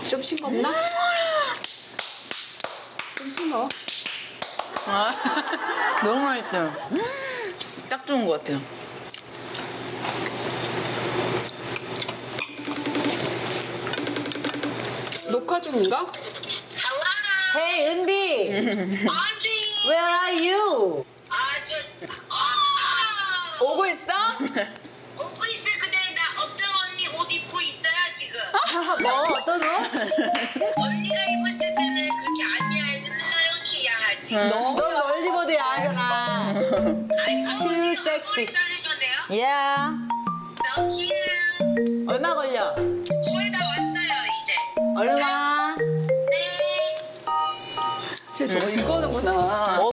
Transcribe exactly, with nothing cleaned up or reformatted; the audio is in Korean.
좀 싱겁나? 좀 싱거워? 아, 너무 맛있어요. 딱 좋은 것 같아요. 녹화 중인가? Hey, 은비. 아니. Where are you? 아주. 아. 오고 있어? 오고 있어. 근데 나 어쩜 언니 옷 입고 있어요 지금. 뭐 어떤 옷? 언니가 입었을 때는 그렇게 안 야해도 이렇게 야하지. 넌 멀리 보도 야하잖아. Too sexy. 자르셨네요. Yeah. So cute. 얼마 걸려? 거의 다 왔어요 이제. 얼마? 네. 쟤 저거 입거는구나.